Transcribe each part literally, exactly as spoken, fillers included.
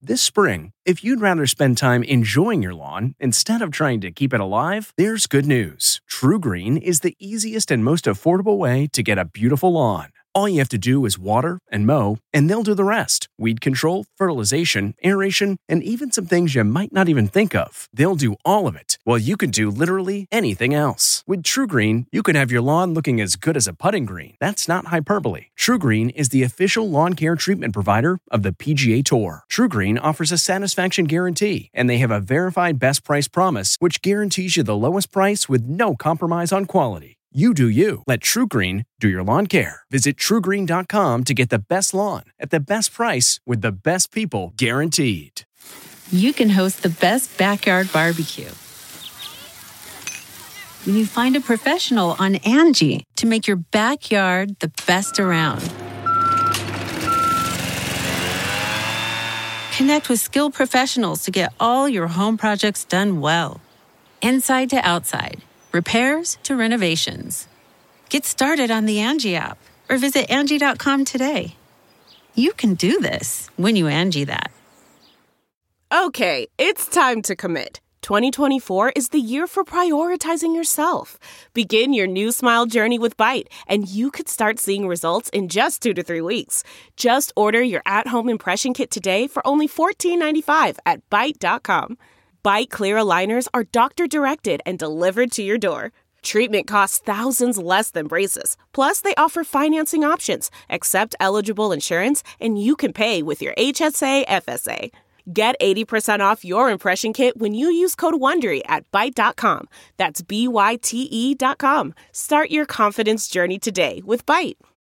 This spring, if you'd rather spend time enjoying your lawn instead of trying to keep it alive, there's good news. TruGreen is the easiest and most affordable way to get a beautiful lawn. All you have to do is water and mow, and they'll do the rest. Weed control, fertilization, aeration, and even some things you might not even think of. They'll do all of it, while you can do literally anything else. With TruGreen, you can have your lawn looking as good as a putting green. That's not hyperbole. TruGreen is the official lawn care treatment provider of the P G A Tour. TruGreen offers a satisfaction guarantee, and they have a verified best price promise, which guarantees you the lowest price with no compromise on quality. You do you. Let TruGreen do your lawn care. Visit True Green dot com to get the best lawn at the best price with the best people guaranteed. You can host the best backyard barbecue when you find a professional on Angie to make your backyard the best around. Connect with skilled professionals to get all your home projects done well. Inside to outside. Repairs to renovations. Get started on the Angie app or visit Angie dot com today. You can do this when you Angie that. Okay, it's time to commit. twenty twenty-four is the year for prioritizing yourself. Begin your new smile journey with Byte, and you could start seeing results in just two to three weeks. Just order your at-home impression kit today for only fourteen ninety-five at Byte dot com. Byte Clear aligners are doctor-directed and delivered to your door. Treatment costs thousands less than braces. Plus, they offer financing options, accept eligible insurance, and you can pay with your H S A F S A. Get eighty percent off your impression kit when you use code WONDERY at Byte dot com. That's B Y T E dot com. Start your confidence journey today with Byte.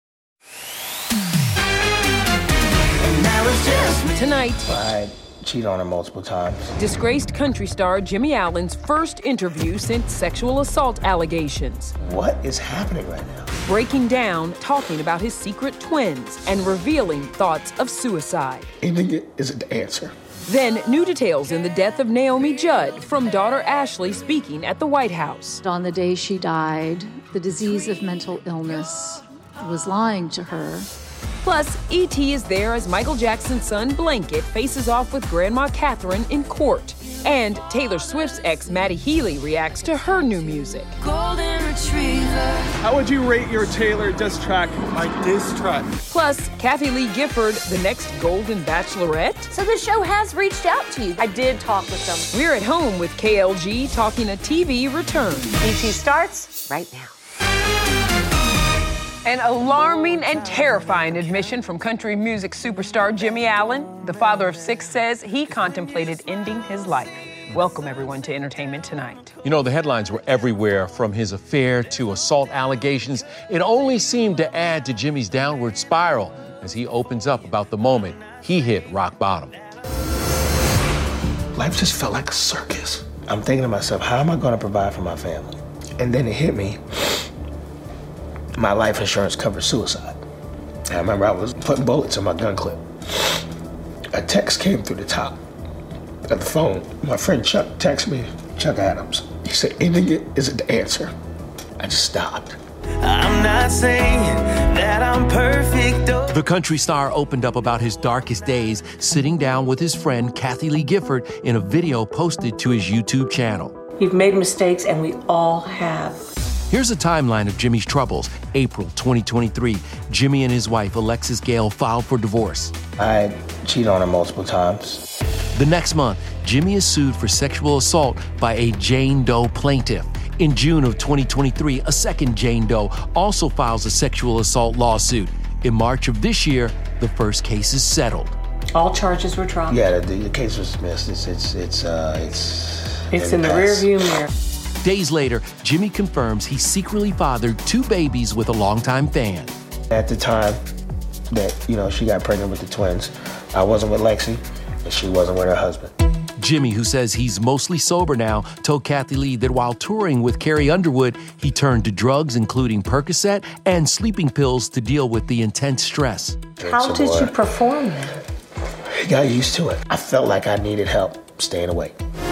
Tonight, I cheat on her multiple times. Disgraced country star Jimmy Allen's first interview since sexual assault allegations. What is happening right now? Breaking down, talking about his secret twins, and revealing thoughts of suicide. Ending it isn't the answer. Then, new details in the death of Naomi Judd from daughter Ashley speaking at the White House. On the day she died, the disease of mental illness was lying to her. Plus, E T is there as Michael Jackson's son Blanket faces off with Grandma Catherine in court. And Taylor Swift's ex Maddie Healy reacts to her new music. Golden Retriever. How would you rate your Taylor diss track? My diss track. Plus, Kathy Lee Gifford, the next Golden Bachelorette. So the show has reached out to you. I did talk with them. We're at home with K L G talking a T V return. E T starts right now. An alarming and terrifying admission from country music superstar Jimmy Allen. The father of six says he contemplated ending his life. Welcome, everyone, to Entertainment Tonight. You know, the headlines were everywhere, from his affair to assault allegations. It only seemed to add to Jimmy's downward spiral as he opens up about the moment he hit rock bottom. Life just felt like a circus. I'm thinking to myself, how am I going to provide for my family? And then it hit me. My life insurance covers suicide. And I remember I was putting bullets in my gun clip. A text came through the top of the phone. My friend Chuck texted me, Chuck Adams. He said, ending it isn't the answer. I just stopped. I'm not saying that I'm perfect. Though. The country star opened up about his darkest days, sitting down with his friend Kathy Lee Gifford in a video posted to his YouTube channel. You've made mistakes, and we all have. Here's a timeline of Jimmy's troubles. April twenty twenty-three, Jimmy and his wife, Alexis Gale, filed for divorce. I cheated on her multiple times. The next month, Jimmy is sued for sexual assault by a Jane Doe plaintiff. In June of twenty twenty-three, a second Jane Doe also files a sexual assault lawsuit. In March of this year, the first case is settled. All charges were dropped. Yeah, the, the case was dismissed. It's, it's, it's, uh, it's... It's in the rearview mirror. Days later, Jimmy confirms he secretly fathered two babies with a longtime fan. At the time that, you know, she got pregnant with the twins, I wasn't with Lexi, and she wasn't with her husband. Jimmy, who says he's mostly sober now, told Kathy Lee that while touring with Carrie Underwood, he turned to drugs, including Percocet and sleeping pills to deal with the intense stress. How did you perform then? I got used to it. I felt like I needed help staying awake.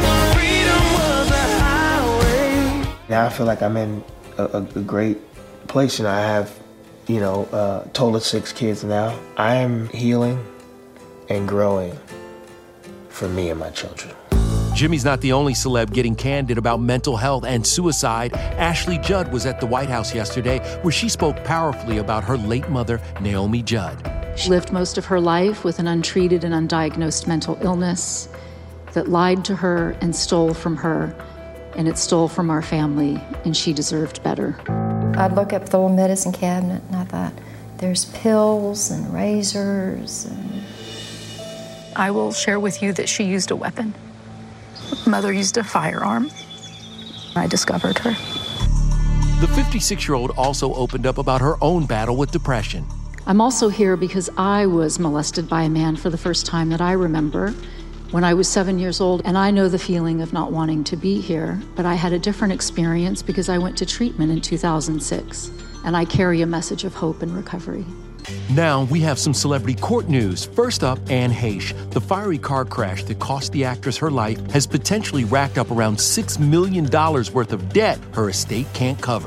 Now I feel like I'm in a, a, a great place, and I have, you know, uh, total six kids now. I am healing and growing for me and my children. Jimmy's not the only celeb getting candid about mental health and suicide. Ashley Judd was at the White House yesterday, where she spoke powerfully about her late mother, Naomi Judd. She lived most of her life with an untreated and undiagnosed mental illness that lied to her and stole from her, and it stole from our family, and she deserved better. I'd look up the little medicine cabinet, and I thought, there's pills and razors. And... I will share with you that she used a weapon. Mother used a firearm. I discovered her. The fifty-six-year-old also opened up about her own battle with depression. I'm also here because I was molested by a man for the first time that I remember when I was seven years old, and I know the feeling of not wanting to be here, but I had a different experience because I went to treatment in two thousand six, and I carry a message of hope and recovery. Now we have some celebrity court news. First up, Anne Heche. The fiery car crash that cost the actress her life has potentially racked up around six million dollars worth of debt her estate can't cover.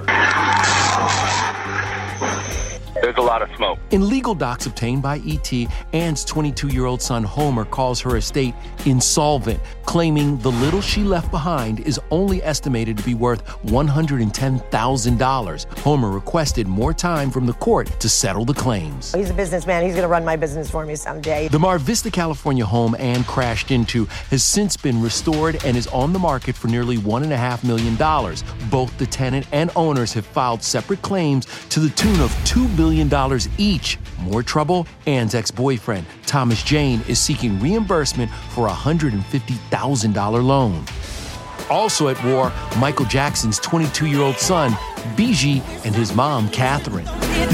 There's a lot of smoke. In legal docs obtained by E T, Anne's twenty-two-year-old son Homer calls her estate insolvent, claiming the little she left behind is only estimated to be worth one hundred ten thousand dollars. Homer requested more time from the court to settle the claims. He's a businessman. He's going to run my business for me someday. The Mar Vista, California home Anne crashed into has since been restored and is on the market for nearly one point five million dollars. Both the tenant and owners have filed separate claims to the tune of two billion dollars each. More trouble? Anne's ex-boyfriend, Thomas Jane, is seeking reimbursement for a one hundred fifty thousand dollars loan. Also at war, Michael Jackson's twenty-two-year-old son, Bijie, and his mom, Catherine.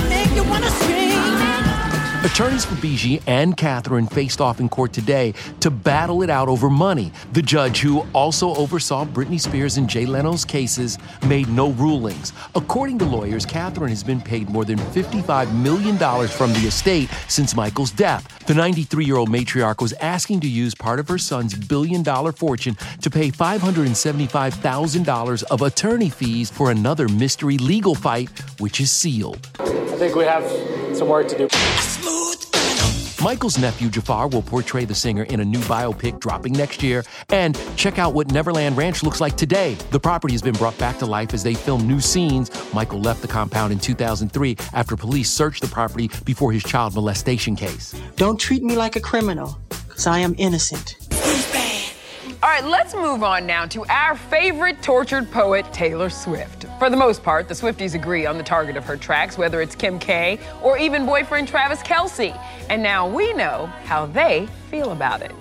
Attorneys for Bijie and Catherine faced off in court today to battle it out over money. The judge, who also oversaw Britney Spears and Jay Leno's cases, made no rulings. According to lawyers, Catherine has been paid more than fifty-five million dollars from the estate since Michael's death. The ninety-three-year-old matriarch was asking to use part of her son's billion-dollar fortune to pay five hundred seventy-five thousand dollars of attorney fees for another mystery legal fight, which is sealed. I think we have some work to do. Michael's nephew, Jafar, will portray the singer in a new biopic dropping next year. And check out what Neverland Ranch looks like today. The property has been brought back to life as they film new scenes. Michael left the compound in two thousand three after police searched the property before his child molestation case. Don't treat me like a criminal, because I am innocent. All right, let's move on now to our favorite tortured poet, Taylor Swift. For the most part, the Swifties agree on the target of her tracks, whether it's Kim K or even boyfriend Travis Kelce. And now we know how they feel about it.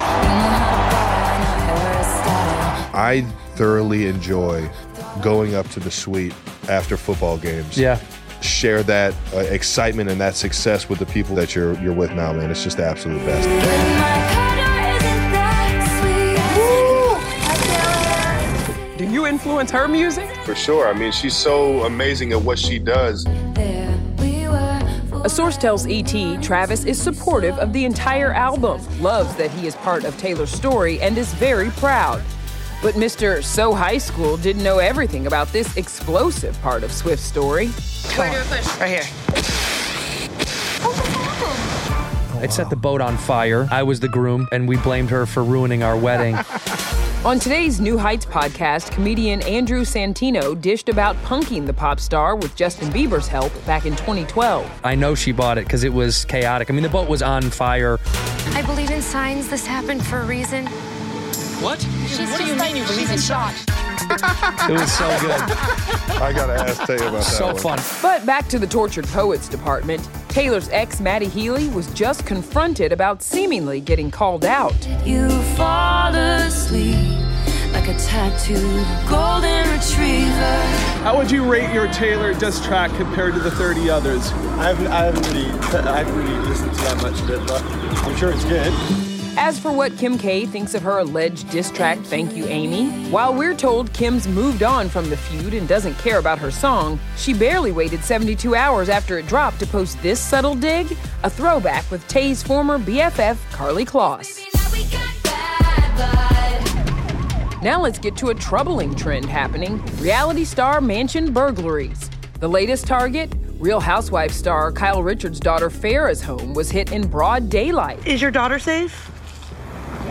I thoroughly enjoy going up to the suite after football games. Yeah. Share that uh, excitement and that success with the people that you're you're with now, man. It's just the absolute best. Do you influence her music? For sure. I mean, she's so amazing at what she does. A source tells E T Travis is supportive of the entire album, loves that he is part of Taylor's story, and is very proud. But Mister So High School didn't know everything about this explosive part of Swift's story. Where do we push? Right here. It set the boat on fire. I was the groom, and we blamed her for ruining our wedding. On today's New Heights podcast, comedian Andrew Santino dished about punking the pop star with Justin Bieber's help back in twenty twelve. I know she bought it because it was chaotic. I mean, the boat was on fire. I believe in signs. This happened for a reason. What? She's what do you mean you believe in shot? It was so good. I gotta ask Taylor about that So one. fun. But back to the tortured poets department. Taylor's ex, Maddie Healy, was just confronted about seemingly getting called out. You fall asleep like a tattooed golden retriever. How would you rate your Taylor diss track compared to the thirty others? I haven't, I haven't really, I haven't really listened to that much of it, but I'm sure it's good. As for what Kim K thinks of her alleged diss track, Thank You, Amy, while we're told Kim's moved on from the feud and doesn't care about her song, she barely waited seventy-two hours after it dropped to post this subtle dig, a throwback with Tay's former B F F, Karlie Kloss. Now let's get to a troubling trend happening, reality star mansion burglaries. The latest target? Real Housewives star Kyle Richards' daughter Farrah's home was hit in broad daylight. Is your daughter safe?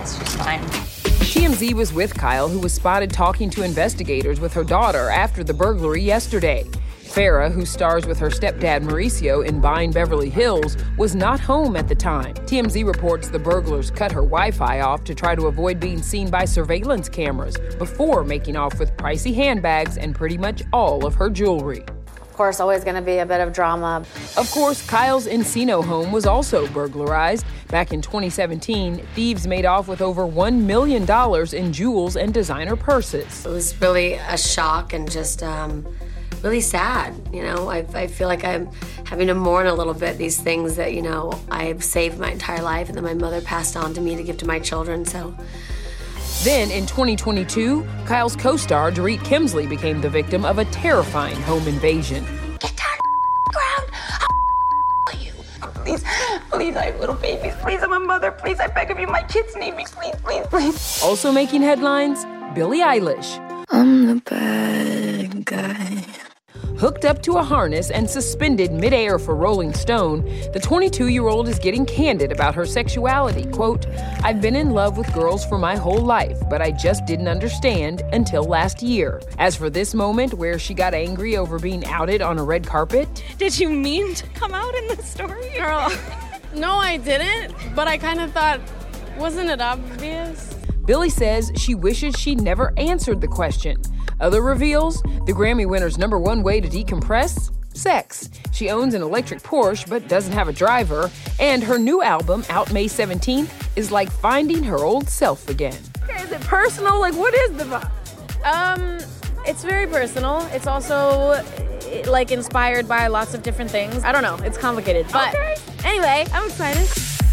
It's just fine. T M Z was with Kyle, who was spotted talking to investigators with her daughter after the burglary yesterday. Farrah, who stars with her stepdad Mauricio in Buying Beverly Hills, was not home at the time. T M Z reports the burglars cut her Wi-Fi off to try to avoid being seen by surveillance cameras before making off with pricey handbags and pretty much all of her jewelry. Of course, always going to be a bit of drama. Of course, Kyle's Encino home was also burglarized. Back in twenty seventeen, thieves made off with over one million dollars in jewels and designer purses. It was really a shock and just um, really sad. You know, I, I feel like I'm having to mourn a little bit these things that, you know, I've saved my entire life and that my mother passed on to me to give to my children, so. Then, in twenty twenty-two, Kyle's co-star, Dorit Kemsley, became the victim of a terrifying home invasion. Get down on the ground. How are you? Please, please, I have little babies. Please, I'm a mother. Please, I beg of you. My kids need me. Please, please, please. Also making headlines, Billie Eilish. I'm the bad guy. Hooked up to a harness and suspended midair for Rolling Stone, the twenty-two-year-old is getting candid about her sexuality. Quote, I've been in love with girls for my whole life, but I just didn't understand until last year. As for this moment where she got angry over being outed on a red carpet. Did you mean to come out in the story? Girl, no, I didn't, but I kind of thought, wasn't it obvious? Billie says she wishes she never answered the question. Other reveals, the Grammy winner's number one way to decompress? Sex. She owns an electric Porsche but doesn't have a driver. And her new album, out May seventeenth, is like finding her old self again. Okay, is it personal? Like, what is the vibe? Um, it's very personal. It's also, like, inspired by lots of different things. I don't know. It's complicated. But okay. Anyway, I'm excited.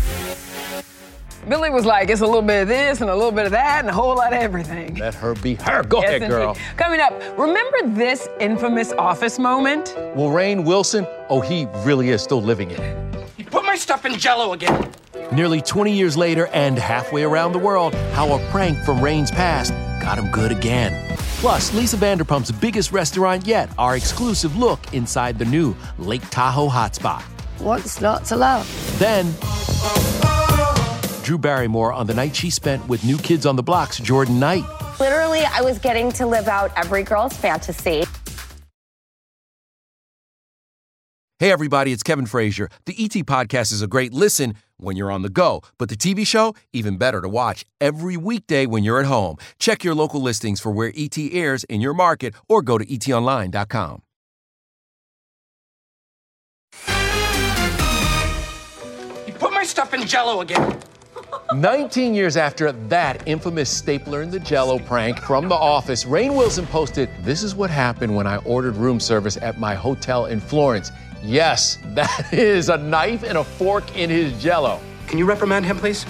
Billie was like, it's a little bit of this and a little bit of that and a whole lot of everything. Let her be her. Go yes, ahead, girl. Indeed. Coming up, remember this infamous Office moment? Well, Rainn Wilson, oh, he really is still living it. You put my stuff in Jell-O again. Nearly twenty years later and halfway around the world, how a prank from Rainn's past got him good again. Plus, Lisa Vanderpump's biggest restaurant yet, our exclusive look inside the new Lake Tahoe hotspot. What's not to love? Then, Drew Barrymore on the night she spent with New Kids on the Block's Jordan Knight. Literally, I was getting to live out every girl's fantasy. Hey, everybody, it's Kevin Frazier. The E T Podcast is a great listen when you're on the go, but the T V show, even better to watch every weekday when you're at home. Check your local listings for where E T airs in your market or go to e t online dot com. You put my stuff in Jell-O again. nineteen years after that infamous stapler in the Jell-O prank from The Office, Rainn Wilson posted, "This is what happened when I ordered room service at my hotel in Florence." Yes, that is a knife and a fork in his Jell-O. Can you reprimand him, please?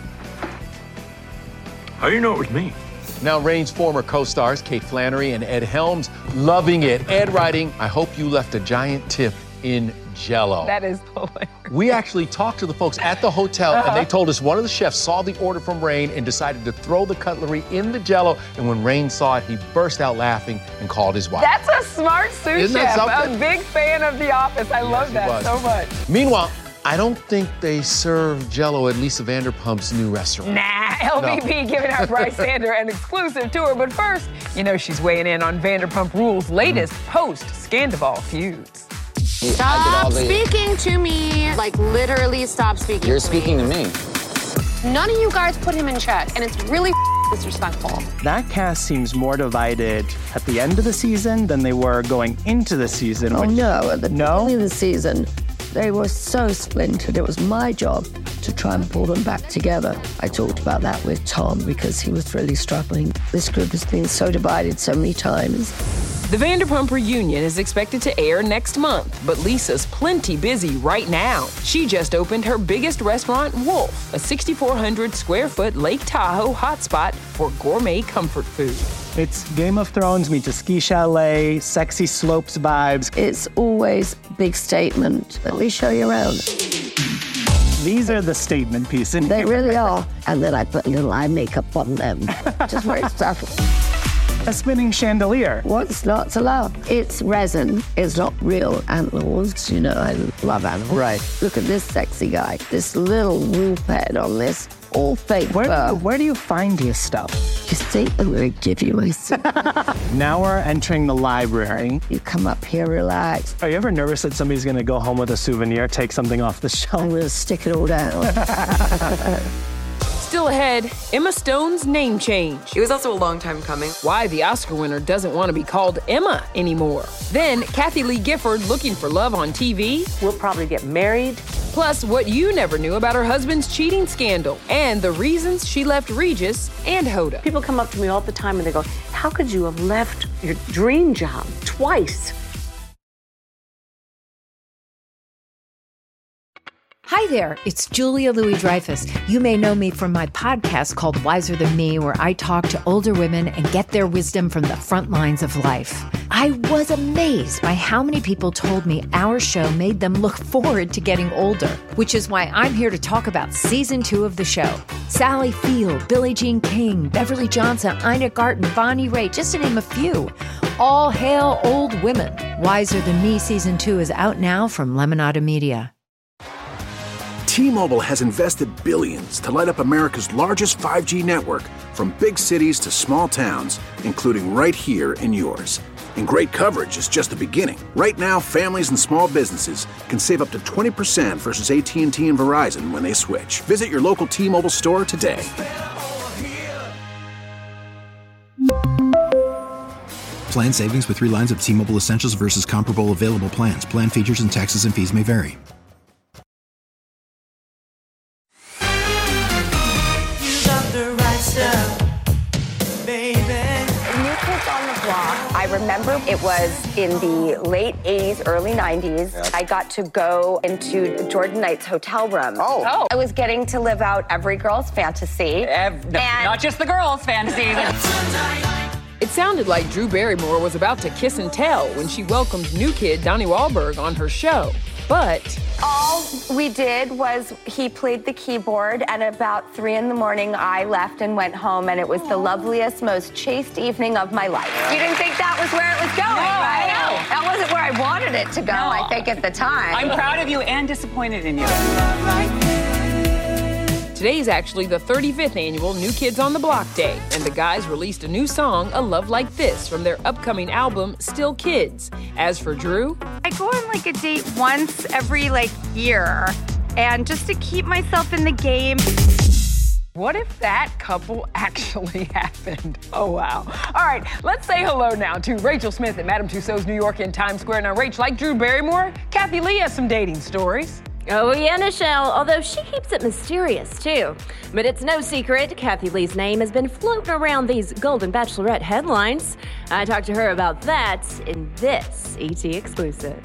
How do you know it was me? Now, Rainn's former co-stars, Kate Flannery and Ed Helms, loving it. Ed writing, "I hope you left a giant tip in Jell-O." That is hilarious. We actually talked to the folks at the hotel, uh-huh. and they told us one of the chefs saw the order from Rainn and decided to throw the cutlery in the Jell-O. And when Rainn saw it, he burst out laughing and called his wife. That's a smart sous Isn't chef. I'm a big fan of The Office. I yes, love that so much. Meanwhile, I don't think they serve Jell-O at Lisa Vanderpump's new restaurant. Nah, L V P no. giving our Bryce Sander an exclusive tour. But first, you know she's weighing in on Vanderpump Rules' latest mm. post-Scandival feuds. Stop speaking to me. Like, literally stop speaking You're to speaking me. to me. None of you guys put him in check, and it's really disrespectful. That cast seems more divided at the end of the season than they were going into the season. Oh, which... no. At the no? beginning of the season, they were so splintered. It was my job to try and pull them back together. I talked about that with Tom because he was really struggling. This group has been so divided so many times. The Vanderpump reunion is expected to air next month, but Lisa's plenty busy right now. She just opened her biggest restaurant, Wolf, a six thousand four hundred square foot Lake Tahoe hotspot for gourmet comfort food. It's Game of Thrones meets a ski chalet, sexy slopes vibes. It's always a big statement. Let me show you around. These are the statement pieces. They really are. And then I put a little eye makeup on them. Just very subtle. A spinning chandelier. What's not to love? It's resin. It's not real animals. You know, I love animals. Right. Look at this sexy guy. This little wolf head on this. all fake Where, fur. where do you find your stuff? You see, I'm going to give you my Now we're entering the library. You come up here, relax. Are you ever nervous that somebody's going to go home with a souvenir, take something off the shelf? I'm going to stick it all down. Still ahead, Emma Stone's name change. It was also a long time coming. Why the Oscar winner doesn't want to be called Emma anymore. Then, Kathy Lee Gifford looking for love on T V. We'll probably get married. Plus, what you never knew about her husband's cheating scandal. And the reasons she left Regis and Hoda. People come up to me all the time and they go, how could you have left your dream job twice? Hi there, it's Julia Louis-Dreyfus. You may know me from my podcast called Wiser Than Me, where I talk to older women and get their wisdom from the front lines of life. I was amazed by how many people told me our show made them look forward to getting older, which is why I'm here to talk about season two of the show. Sally Field, Billie Jean King, Beverly Johnson, Ina Garten, Bonnie Raitt, just to name a few. All hail old women. Wiser Than Me season two is out now from Lemonada Media. T-Mobile has invested billions to light up America's largest five G network, from big cities to small towns, including right here in yours. And great coverage is just the beginning. Right now, families and small businesses can save up to twenty percent versus A T and T and Verizon when they switch. Visit your local T-Mobile store today. Plan savings with three lines of T-Mobile Essentials versus comparable available plans. Plan features and taxes and fees may vary. I remember it was in the late eighties, early nineties. Yeah. I got to go into Jordan Knight's hotel room. Oh. oh. I was getting to live out every girl's fantasy. Ev- no, and not just the girls' fantasy. It sounded like Drew Barrymore was about to kiss and tell when she welcomed new kid Donnie Wahlberg on her show. But all we did was he played the keyboard, and about three in the morning, I left and went home, and it was the loveliest, most chaste evening of my life. You didn't think that was where it was going, no, right? No. That wasn't where I wanted it to go, no. I think, at the time. I'm proud of you and disappointed in you. Today's actually the thirty-fifth annual New Kids on the Block Day, and the guys released a new song, A Love Like This, from their upcoming album, Still Kids. As for Drew, I go on like a date once every like year, and just to keep myself in the game. What if that couple actually happened? Oh, wow. All right, let's say hello now to Rachel Smith at Madame Tussauds New York in Times Square. Now, Rach, like Drew Barrymore, Kathy Lee has some dating stories. Oh, yeah, Nichelle, although she keeps it mysterious, too. But it's no secret, Kathy Lee's name has been floating around these Golden Bachelorette headlines. I talked to her about that in this E T exclusive.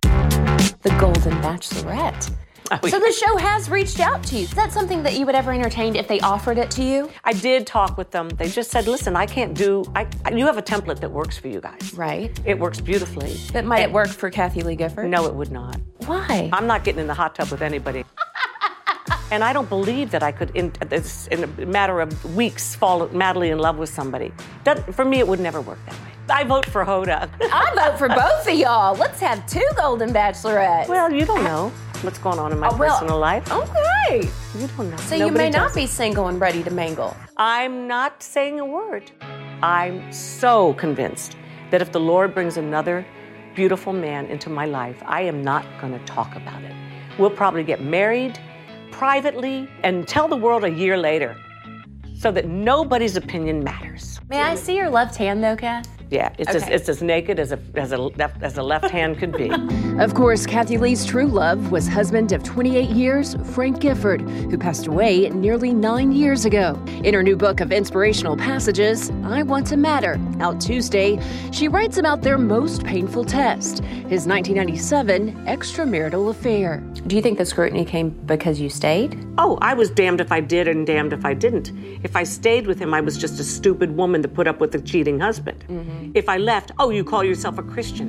The Golden Bachelorette. Oh, yeah. So the show has reached out to you. Is that something that you would ever entertain if they offered it to you? I did talk with them. They just said, listen, I can't do, I, you have a template that works for you guys. Right. It works beautifully. But might and, it work for Kathy Lee Gifford? No, it would not. Why? I'm not getting in the hot tub with anybody. And I don't believe that I could, in, in a matter of weeks, fall madly in love with somebody. That, for me, it would never work that way. I vote for Hoda. I vote for both of y'all. Let's have two Golden Bachelorettes. Well, you don't know what's going on in my oh, well, personal life. Okay. You don't know. So Nobody you may does. not be single and ready to mingle. I'm not saying a word. I'm so convinced that if the Lord brings another beautiful man into my life, I am not going to talk about it. We'll probably get married privately and tell the world a year later so that nobody's opinion matters. May I see your left hand, though, Kath? Yeah, it's, okay. as, it's as naked as a, as, a left, as a left hand could be. Of course, Kathy Lee's true love was husband of twenty-eight years, Frank Gifford, who passed away nearly nine years ago. In her new book of inspirational passages, I Want to Matter, out Tuesday, she writes about their most painful test, his nineteen ninety-seven extramarital affair. Do you think the scrutiny came because you stayed? Oh, I was damned if I did and damned if I didn't. If I stayed with him, I was just a stupid woman that put up with a cheating husband. Mm-hmm. If I left, oh, you call yourself a Christian.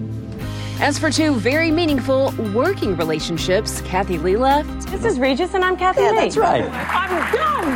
As for two very meaningful working relationships, Kathy Lee left. This is Regis and I'm Kathy yeah, Lee. That's right. I'm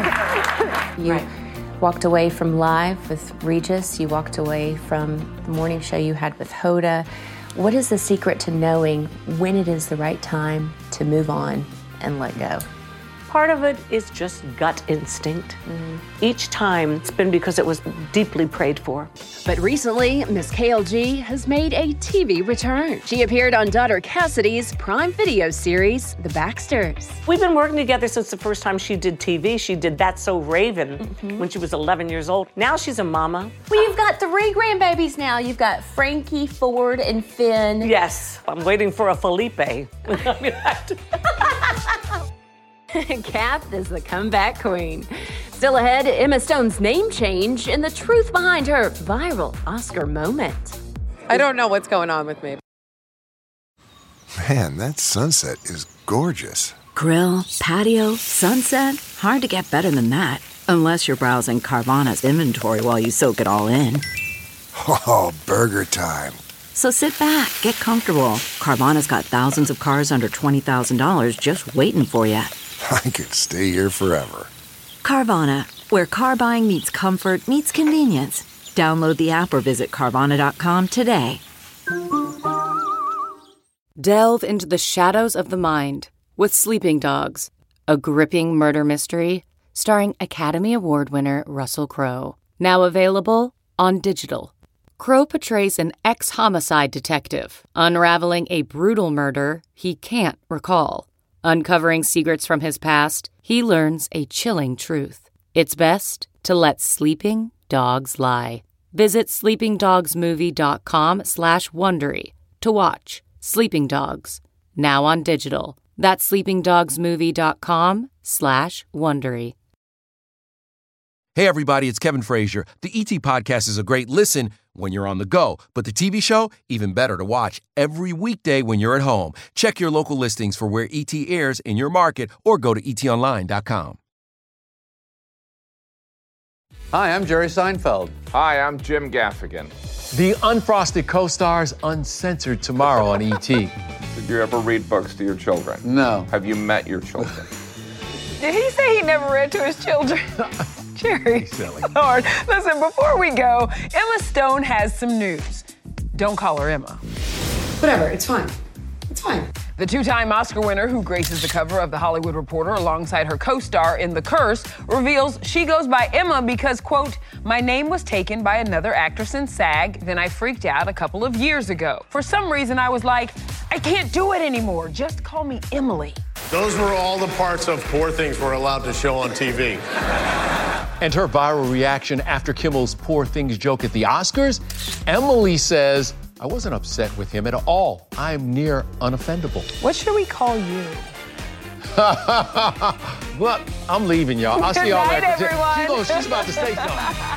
done. You right. walked away from Live with Regis. You walked away from the morning show you had with Hoda. What is the secret to knowing when it is the right time to move on and let go? part of it is just gut instinct. Mm. Each time, it's been because it was deeply prayed for. But recently, Miss K L G has made a T V return. She appeared on daughter Cassidy's Prime Video series, The Baxters. We've been working together since the first time she did T V. She did That's So Raven mm-hmm. when she was eleven years old. Now she's a mama. Well, you've got three grandbabies now. You've got Frankie, Ford, and Finn. Yes, I'm waiting for a Felipe. Kath is the comeback queen. Still ahead, Emma Stone's name change and the truth behind her viral Oscar moment. I don't know what's going on with me. Man, that sunset is gorgeous. Grill, patio, sunset. Hard to get better than that. Unless you're browsing Carvana's inventory while you soak it all in. Oh, burger time. So sit back, get comfortable. Carvana's got thousands of cars under twenty thousand dollars just waiting for you. I could stay here forever. Carvana, where car buying meets comfort, meets convenience. Download the app or visit Carvana dot com today. Delve into the shadows of the mind with Sleeping Dogs, a gripping murder mystery starring Academy Award winner Russell Crowe. Now available on digital. Crowe portrays an ex-homicide detective unraveling a brutal murder he can't recall. Uncovering secrets from his past, he learns a chilling truth. It's best to let sleeping dogs lie. Visit sleepingdogsmovie.com slash Wondery to watch Sleeping Dogs, now on digital. That's sleepingdogsmovie.com slash Wondery. Hey everybody, it's Kevin Frazier. The E T Podcast is a great listen when you're on the go, but the T V show, even better to watch every weekday when you're at home. Check your local listings for where E T airs in your market or go to e t online dot com. Hi, I'm Jerry Seinfeld. Hi, I'm Jim Gaffigan. The Unfrosted Co-Stars Uncensored tomorrow on E T. Did you ever read books to your children? No. Have you met your children? Did he say he never read to his children? Jerry, Lord, listen, before we go, Emma Stone has some news. Don't call her Emma. Whatever, it's fine. It's fine. The two-time Oscar winner who graces the cover of The Hollywood Reporter alongside her co-star in The Curse reveals she goes by Emma because, quote, my name was taken by another actress in SAG, then I freaked out a couple of years ago. For some reason, I was like, I can't do it anymore. Just call me Emily. Those were all the parts of Poor Things we're allowed to show on T V. And her viral reaction after Kimmel's Poor Things joke at the Oscars? Emily says, I wasn't upset with him at all. I'm near unoffendable. What should we call you? Well, I'm leaving, y'all. I'll see y'all later. Good night, everyone. She's, she's about to say something.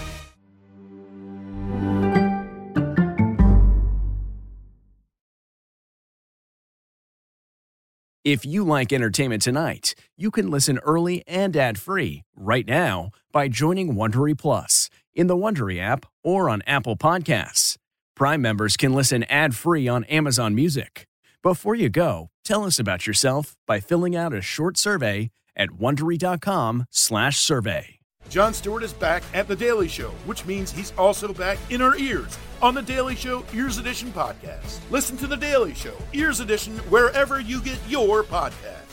If you like Entertainment Tonight, you can listen early and ad-free right now by joining Wondery Plus in the Wondery app or on Apple Podcasts. Prime members can listen ad-free on Amazon Music. Before you go, tell us about yourself by filling out a short survey at Wondery.com slash survey. Jon Stewart is back at The Daily Show, which means he's also back in our ears on The Daily Show Ears Edition podcast. Listen to The Daily Show Ears Edition wherever you get your podcast.